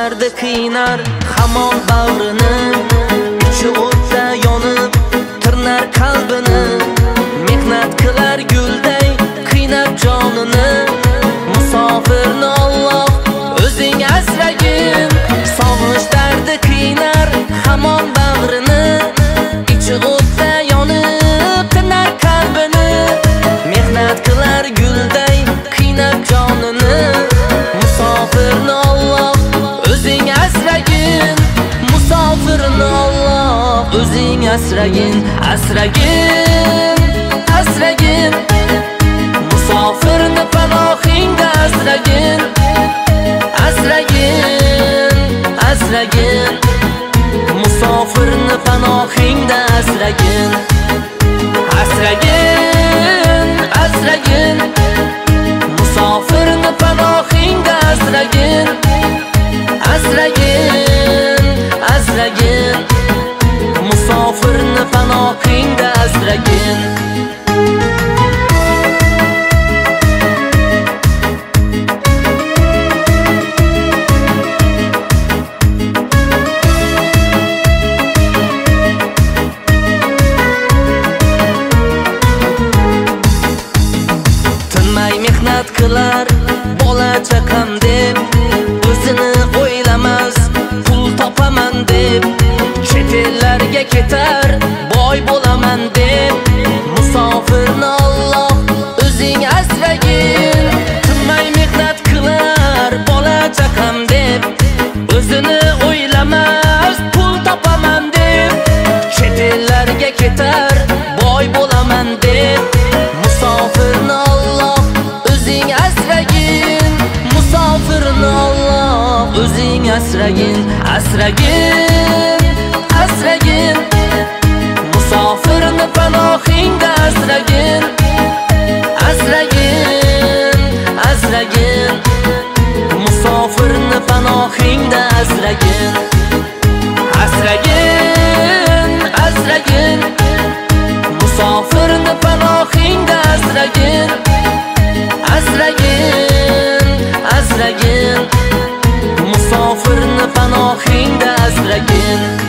dardi qiynar hamon bag'rini, ichi o'tda yonib tirnar qalbini. Mehnat qilar gulday qiynab jonini, musofirni Alloh o'zing asragin. Sog'inch dardi qiynar hamon bag'rini, ichi o'tda yonib tirnar qalbini. Mehnat qilar gulday qiynab jonini, musofirni Alloh o'zing asragin. Musofirni Alloh o'zing asragin, asragin, asragin. Musofirni panohingda asragin, asragin, asragin. Musofirni panohingda asragin, asragin, asragin. Musofirni panohingda asragin, asragin, asragin. Musofirni panohingda asragin. Mehnat qilar bola chaqam deb, o'zini o'ylamas pul topaman deb, chet ellarga ketar boy bo'laman deb. Musofirni Alloh o'zing asragin. Tinmay mehnat qilar bola chaqam deb, o'zini o'ylamas pul topaman deb, chet ellarga ketar boy bo'laman deb. Musofirni Alloh o'zing asragin, musofirni Alloh o'zing asragin, asragin, asragin. Musofirni panohingda asragin, asragin, asragin. Musofirni panohingda asragin, asragin, asragin. Musofirni panohingda asragin, asragin, asragin. Musofirni panohingda asragin.